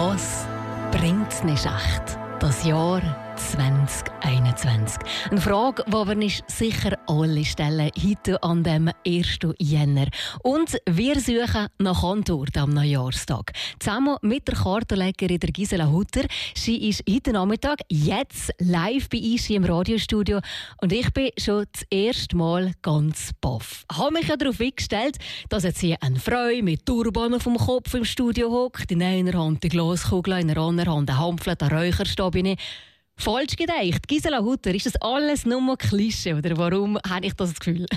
Was bringt's nicht echt? Das Jahr 2021. Eine Frage, die wir nicht sicher alle stellen, heute an dem 1. Jänner. Und wir suchen nach Antworten am Neujahrstag. Zusammen mit der Kartenlegerin der Gisela Hutter. Sie ist heute Nachmittag jetzt live bei uns im Radiostudio. Und ich bin schon das erste Mal ganz baff. Ich habe mich ja darauf eingestellt, dass jetzt hier eine Frau mit Turban auf dem Kopf im Studio hockt. In einer Hand die Glaskugel, in der anderen Hand ein Hampfle, der Räucherstab. Falsch gedacht. Gisela Hutter, ist das alles nur Klischee oder warum habe ich das Gefühl?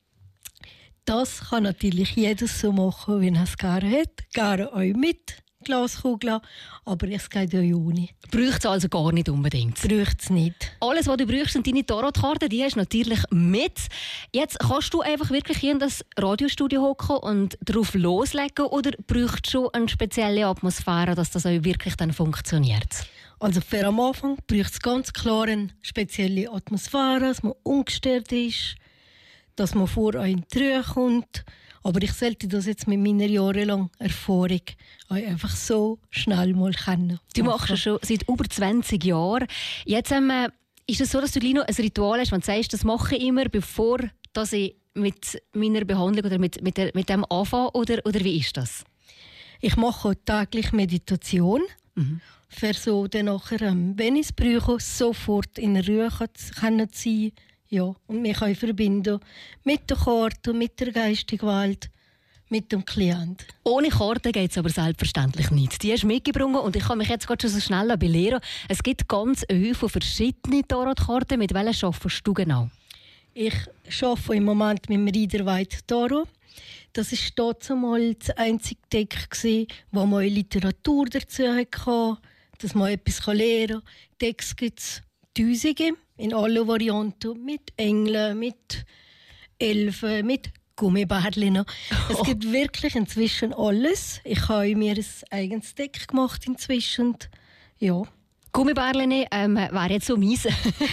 Das kann natürlich jeder so machen, wie er es gerne hat. Gerne auch mit Glaskugeln, aber es geht ja ohne. Braucht es also gar nicht unbedingt? Braucht es nicht. Alles, was du brauchst, sind deine Tarotkarte, die hast du natürlich mit. Jetzt kannst du einfach wirklich hier in das Radiostudio hocken und darauf loslegen oder brauchst du schon eine spezielle Atmosphäre, dass das auch wirklich dann funktioniert? Also für am Anfang braucht es ganz klar eine spezielle Atmosphäre, dass man ungestört ist, dass man vor einen die Ruhe kommt. Aber ich sollte das jetzt mit meiner jahrelangen Erfahrung einfach so schnell mal kennen. Du machst das schon seit über 20 Jahren. Jetzt ist es so, dass du gleich noch ein Ritual hast, wenn du sagst, das mache ich immer, bevor dass ich mit meiner Behandlung oder mit dem anfange, oder wie ist das? Ich mache täglich Meditation. Für so dann nachher, wenn ich es brauche, sofort in Ruhe sein, ja, und mich verbinden mit der Karte, mit der geistigen Welt, mit dem Klient. Ohne Karte geht es aber selbstverständlich nicht. Die hast du mitgebracht und ich kann mich jetzt gerade schon so schnell belehren. Es gibt ganz viele verschiedene Tarotkarten. Mit welchen arbeitest du genau? Ich arbeite im Moment mit dem Rider-Waite Tarot. Das war damals das einzige Deck, wo man Literatur dazu hatte, dass man etwas lernen kann. Decks gibt es Tausende in allen Varianten, mit Engeln, mit Elfen, mit Gummibärchen. Es gibt wirklich inzwischen alles. Ich habe mir ein eigenes Deck gemacht inzwischen. Ja. Gummibärchen wäre jetzt so mies.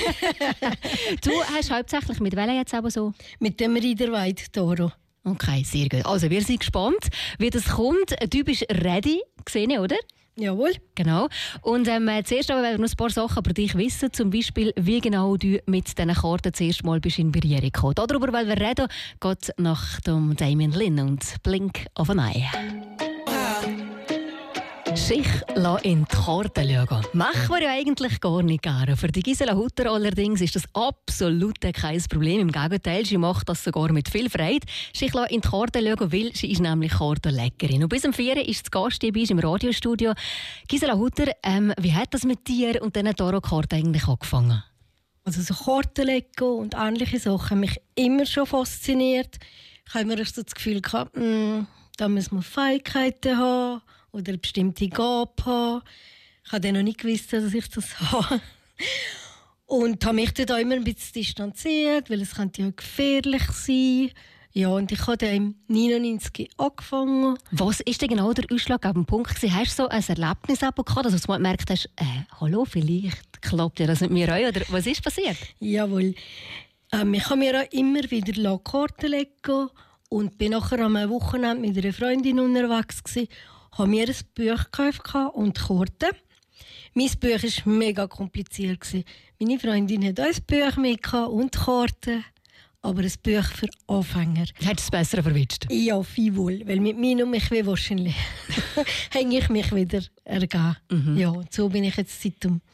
Du hast hauptsächlich mit welchen jetzt aber so? Mit dem Rider-Waite Tarot. Okay, sehr gut. Also wir sind gespannt, wie das kommt. Du bist ready, gesehen, oder? Jawohl. Genau. Und zuerst aber wollen wir noch ein paar Sachen über dich wissen. Zum Beispiel, wie genau du mit diesen Karten zuerst mal bist in Berührung gekommen. Darüber wollen wir reden. Geht nach dem Damien Lynn und Blink of an Eye. Sich in die Karten schauen. Machen wir ja eigentlich gar nicht gerne. Für die Gisela Hutter allerdings ist das absolut kein Problem. Im Gegenteil, sie macht das sogar mit viel Freude. Sich in die Karten schauen, weil sie ist nämlich Kartenlegerin. Und bis um 4 ist das Gast hier bei uns im Radiostudio. Gisela Hutter, wie hat das mit dir und diesen Tarotkarten eigentlich angefangen? Also so Karten legen und ähnliche Sachen haben mich immer schon fasziniert. Ich habe immer so das Gefühl gehabt, da muss man Fähigkeiten haben oder eine bestimmte Gabe haben. Ich habe dann noch nicht gewusst, dass ich das habe. Und habe mich dann auch immer ein bisschen distanziert, weil es könnte ja gefährlich sein. Ja, und ich habe dann im 99 angefangen. Was war denn genau der ausschlaggebende Punkt? Hast du so ein Erlebnis gehabt, dass du mal gemerkt hast, hallo, vielleicht klappt ja das mit mir auch? Oder was ist passiert? Jawohl. Ich habe mir auch immer wieder Karten legen und bin nachher am Wochenende mit einer Freundin unterwegs gewesen, habe mir ein Buch gekauft und Karten. Mein Buch war mega kompliziert. Meine Freundin hatte auch ein Buch mit und Karten, aber ein Buch für Anfänger. Hat es besser verwitscht? Ja, viel wohl, weil mit mir und mich wahrscheinlich habe ich mich wieder ergeben. Ja, und so bin ich jetzt seit dem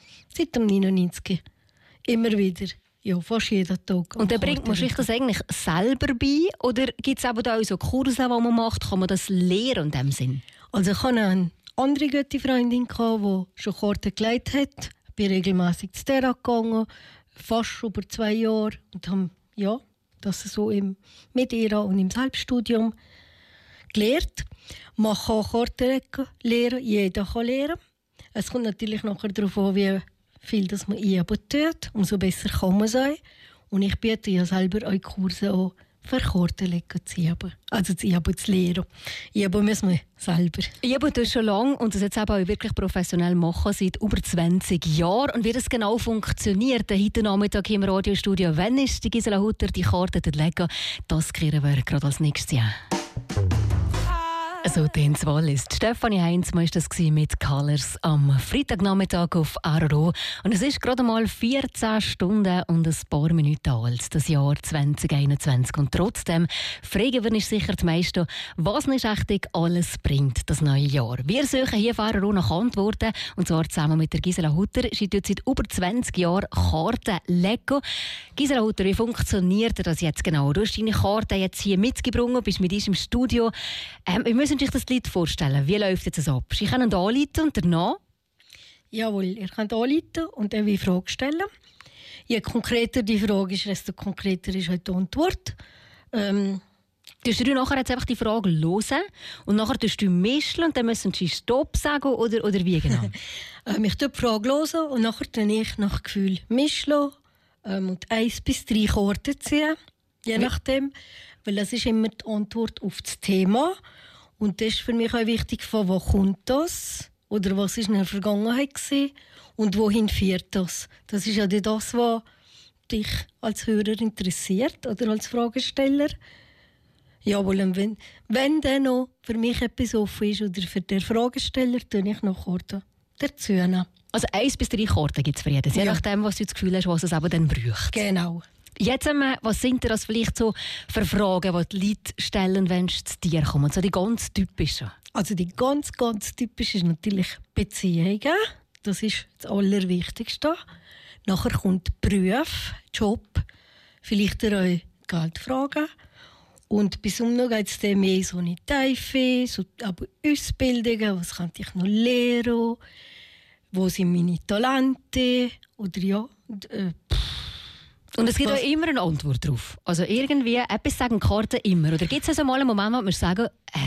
99 immer wieder. Ja, fast jeden Tag. Und dann bringt man sich das eigentlich selber bei? Oder gibt es aber da auch so Kurse, die man macht? Kann man das lernen in dem Sinn? Also ich hatte eine andere gute Freundin, die schon Karten gelegt hat. Ich bin regelmässig zu der gegangen, fast über 2 Jahre. Und haben das so mit ihr und im Selbststudium gelernt. Man kann Karten lernen, jeder kann lernen. Es kommt natürlich nachher darauf an, wie viel das man tut, umso besser kann man sein. Und ich biete ja selber auch Kurse an, für Karten zu üben. Also zu lernen. Üben müssen wir selber. Üben tust schon lange und das jetzt auch wirklich professionell machen, seit über 20 Jahren. Und wie das genau funktioniert, heute Nachmittag im Radiostudio, wenn ist die Gisela Hutter die Karten legen, das klären wir gerade als nächstes Jahr. So tönt's Wallis. Stefanie Heinzmann war das mit Colors am Freitagnachmittag auf RRO. Und es ist gerade mal 14 Stunden und ein paar Minuten alt, das Jahr 2021. Und trotzdem fragen wir uns sicher die meisten, was nicht richtig alles bringt, das neue Jahr. Wir suchen hier auf RRO nach Antworten, und zwar zusammen mit der Gisela Hutter. Sie tut seit über 20 Jahren Karten Lego. Gisela Hutter, wie funktioniert das jetzt genau? Du hast deine Karte jetzt hier mitgebracht, bist mit uns im Studio. Wir müssen sich das Lied vorstellen. Wie läuft jetzt das ab? Sie können anrufen und danach? Jawohl, ihr könnt anrufen und dann eine Frage stellen. Je konkreter die Frage ist, desto konkreter ist halt die Antwort. Tust du nachher jetzt einfach die Frage hören und nachher tust du mischen und dann müssen sie Stopp sagen oder wie genau? Ich höre die Frage hören und nachher dann ich nach Gefühl mischen und 1 bis 3 Karten ziehen, je nachdem. Weil das ist immer die Antwort auf das Thema. Und das ist für mich auch wichtig, von wo kommt das? Oder was war in der Vergangenheit gewesen? Und wohin führt das? Das ist ja das, was dich als Hörer interessiert oder als Fragesteller. Jawohl, und wenn dann noch für mich etwas offen ist oder für den Fragesteller, tue ich noch Karten dazu. Also 1 bis 3 Karten gibt es für jeden, je nachdem, was du das Gefühl hast, was es aber dann braucht. Genau. Jetzt, was sind das vielleicht so für Fragen, die die Leute stellen, wenn sie zu dir kommen? So die ganz typischen. Also die ganz typische ist natürlich Beziehungen. Das ist das Allerwichtigste. Nachher kommt Beruf, Job, vielleicht auch Geldfragen. Und bis um noch geht es dann mehr so in die Tiefe, so Ausbildungen, was kann ich noch lernen, wo sind meine Talente oder ja. Und es gibt auch immer eine Antwort darauf. Also irgendwie etwas sagen Karten immer. Oder gibt es also mal einen Moment, wo man sagen,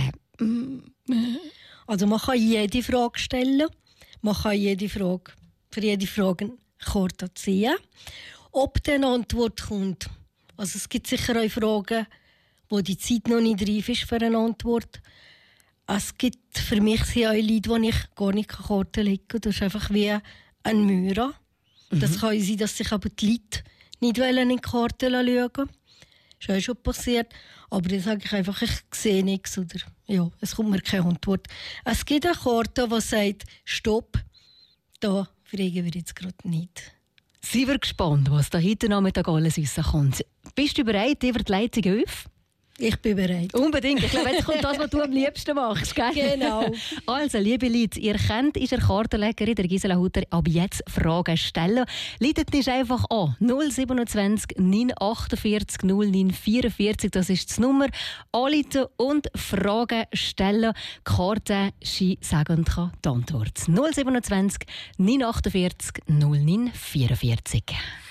Also man kann jede Frage stellen. Man kann für jede Frage eine Karte ziehen. Ob dann eine Antwort kommt. Also es gibt sicher auch Fragen, wo die Zeit noch nicht reif ist für eine Antwort. Es gibt für mich auch Leute, wo ich gar nicht Karten legen kann. Das ist einfach wie ein Mauer. Das kann sein, dass sich aber die Leute nicht in die Karten schauen. Das ist auch schon passiert. Aber dann sage ich einfach, ich sehe nichts. Oder ja, es kommt mir keine Antwort. Es gibt eine Karte, die sagt, Stopp, da fragen wir jetzt gerade nicht. Sind wir gespannt, was da heute Nachmittag alles rauskommt. Bist du bereit, über die Leitung auf? Ich bin bereit. Unbedingt. Ich glaube, jetzt kommt das, was du am liebsten machst. Gell? Genau. Also, liebe Leute, ihr kennt unsere Kartenlegerin, der Gisela Hutter, ab jetzt Fragen stellen. Leitet uns einfach an. 027 948 0944. Das ist die Nummer. Anrufen und Fragen stellen. Karten, Ski sagen und kann die Antwort. 027 948 0944.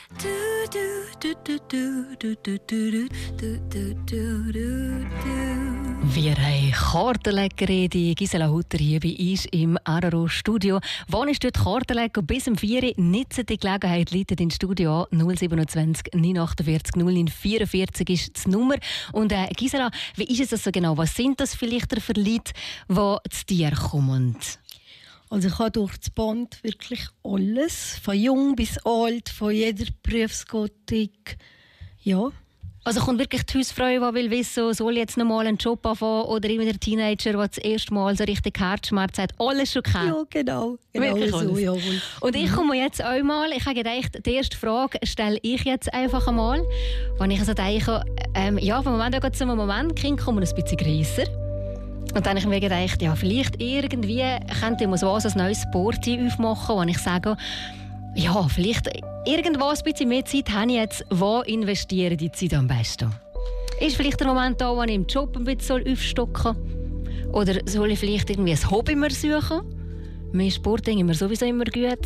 Wir haben Kartenlegerin, die Gisela Hutter hier bei uns im RRO-Studio. Wann ist dort Kartenleger? Bis um 4 Uhr nützen die Gelegenheit, leitet ins Studio an. 027 948 0944 ist die Nummer. Und Gisela, wie ist es so genau? Was sind das vielleicht für Leute, die zu dir kommen? Also ich habe durch das Band wirklich alles, von jung bis alt, von jeder Berufsgattung, ja. Also kommt wirklich die Hausfrau, die will wissen, soll ich jetzt noch mal einen Job anfangen, oder immer der Teenager, der das erste Mal so richtig Herzschmerz hat, alles schon kennt? Ja, genau wirklich so, alles. Jawohl. Und ich komme jetzt auch mal, ich habe gedacht, die erste Frage stelle ich jetzt einfach einmal, wenn ich also denke, vom Moment an zum Moment, Kind kommen ein bisschen grösser. Und dann habe ich mir gedacht, ja, vielleicht irgendwie könnte ich mal so ein neues Sporty aufmachen, wo ich sage, ja, vielleicht irgendwo ein bisschen mehr Zeit habe ich jetzt, wo investiere ich die Zeit am besten? Ist vielleicht der Moment da, wo ich im Job ein bisschen aufstocken soll? Oder soll ich vielleicht irgendwie ein Hobby mehr suchen? Mehr Sport ist mir sowieso immer gut.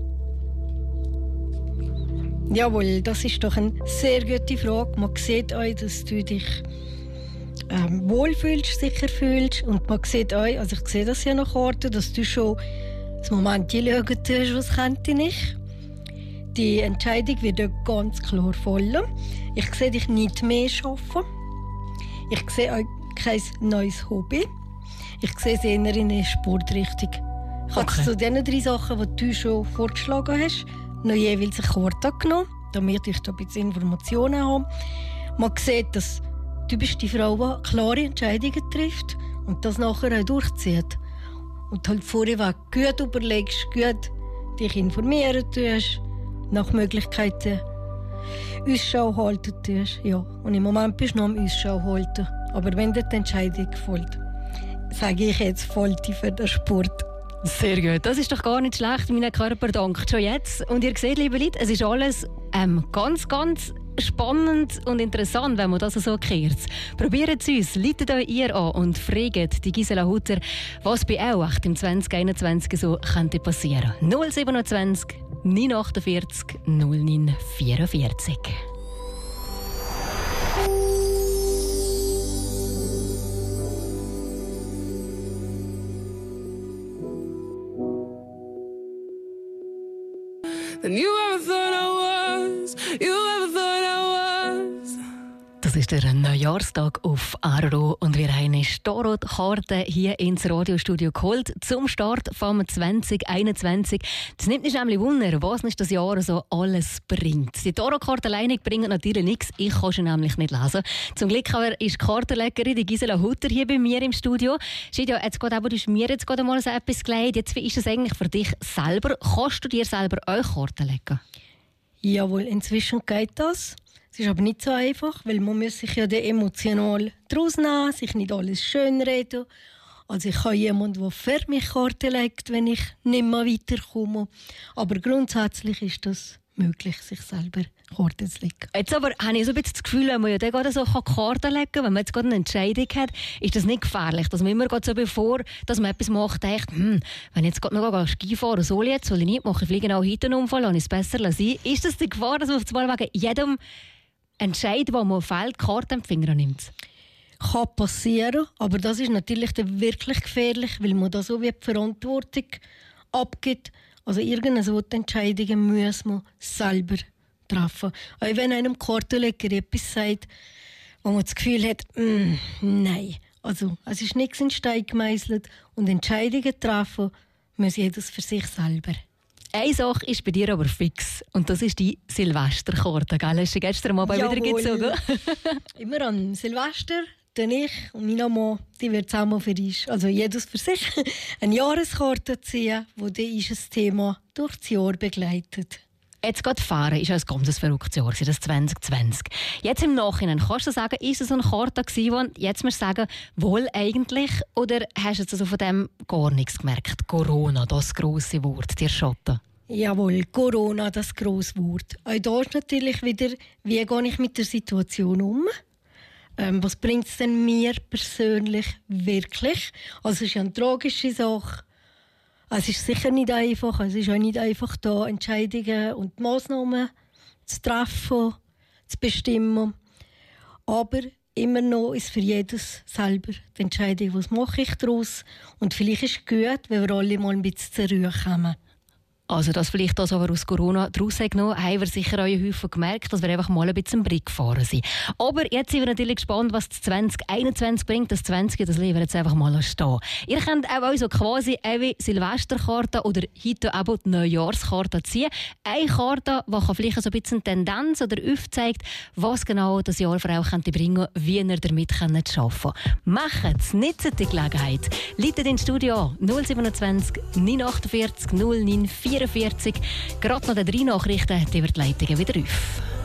Jawohl, das ist doch eine sehr gute Frage. Man sieht auch, dass du dich wohlfühlst, sicher fühlst. Und man sieht auch, also ich sehe das ja nach Karten, dass du schon das Moment schauen tust, was könnte ich. Die Entscheidung wird dort ganz klar fallen. Ich sehe dich nicht mehr arbeiten. Ich sehe auch kein neues Hobby. Ich sehe es eher in eine Sportrichtung. Ich habe zu diesen 3 Sachen, die du schon vorgeschlagen hast, noch jeweils eine Karte genommen, damit ich da ein bisschen Informationen habe. Man sieht, dass du bist die Frau, die klare Entscheidungen trifft und das nachher auch durchzieht. Und halt vorher gut überlegst, gut dich informieren tust, nach Möglichkeiten Ausschau halten tust. Ja. Und im Moment bist du noch am Ausschau halten. Aber wenn dir die Entscheidung gefällt, sage ich jetzt, Vollti für den Sport. Sehr gut. Das ist doch gar nicht schlecht. Mein Körper dankt schon jetzt. Und ihr seht, liebe Leute, es ist alles ganz, ganz spannend und interessant, wenn man das so kehrt. Probiert es uns, leitet euch ihr an und fragt die Gisela Hutter, was bei euch im 2021 so könnte passieren. 027 948 0944. than you ever thought I was. You ever thought I was. Das ist der Neujahrstag auf Aarau und wir haben eine Starot-Karte hier ins Radiostudio geholt zum Start vom 2021. Das nimmt mich nämlich Wunder, was nicht das Jahr so alles bringt. Die Tarot-Karte alleine bringt natürlich nichts, ich kann sie nämlich nicht lesen. Zum Glück aber ist die Kartenlegerin, die Gisela Hutter, hier bei mir im Studio. Shidia, jetzt gerade, du hast mir jetzt gerade mal so etwas gelegt. Jetzt, wie ist es eigentlich für dich selber? Kannst du dir selber auch Karten legen? Jawohl, inzwischen geht das. Es ist aber nicht so einfach, weil man muss sich ja emotional daraus nehmen, sich nicht alles schönreden. Also ich habe jemanden, der für mich Karten legt, wenn ich nicht mehr weiterkomme. Aber grundsätzlich ist das möglich, sich selber Karten zu legen. Jetzt aber habe ich so ein bisschen das Gefühl, wenn man ja gerade so Karten legen kann, wenn man jetzt gerade eine Entscheidung hat, ist das nicht gefährlich, dass man immer so bevor dass man etwas macht, denkt, wenn ich jetzt gerade noch Ski fahren soll ich nicht machen, ich fliege genau heute einen Unfall, lasse ich es besser sein. Ist das die Gefahr, dass man auf einmal wegen jedem Entscheid, wo man fällt, Karten im Finger nimmt? Kann passieren, aber das ist natürlich dann wirklich gefährlich, weil man da so wie die Verantwortung abgibt. Also irgendeine Entscheidungen muss man selber treffen. Auch wenn einem Kartenleger etwas sagt, wo man das Gefühl hat, nein. Also es ist nichts in Stein gemeißelt und Entscheidungen treffen muss jedes für sich selber. Eine Sache ist bei dir aber fix. Und das ist die Silvesterkarte. Hast du gestern mal wieder gezogen? Immer an Silvester, dann ich und meine Mama, die wird zusammen für uns, also jedes für sich, eine Jahreskarte ziehen, wo dieses Thema durch das Jahr begleitet. Jetzt gerade fahren ist ein ganz verrücktes Jahr, das 2020. Jetzt im Nachhinein, kannst du sagen, ist es so eine Karte gewesen, wo jetzt musst du sagen, wohl eigentlich, oder hast du jetzt also von dem gar nichts gemerkt? Corona, das grosse Wort, dir Schatten. Jawohl, Corona, das grosse Wort. Auch da ist natürlich wieder, wie gehe ich mit der Situation um? Was bringt es denn mir persönlich wirklich? Also es ist ja eine tragische Sache. Es ist sicher nicht einfach. Es ist auch nicht einfach, da Entscheidungen und Massnahmen zu treffen, zu bestimmen. Aber immer noch ist für jedes selber die Entscheidung, was mache ich daraus. Und vielleicht ist es gut, wenn wir alle mal ein bisschen zur Ruhe kommen. Also das vielleicht das aber aus Corona daraus genommen, haben wir sicher auch häufig gemerkt, dass wir einfach mal ein bisschen im Brick gefahren sind. Aber jetzt sind wir natürlich gespannt, was das 2021 bringt. Das 20, das leben wir jetzt einfach mal stehen. Ihr könnt auch so quasi eine Silvesterkarte oder heute eben die Neujahrskarte ziehen. Eine Karte, die vielleicht so ein bisschen Tendenz oder aufzeigt, was genau das Jahr für euch bringen könnte, wie ihr damit arbeiten könnt. Macht es, nutzt die Gelegenheit. Leitet ins Studio 027 948 0944. Gerade noch die 3 Nachrichten, die wir die Leitungen wieder auf.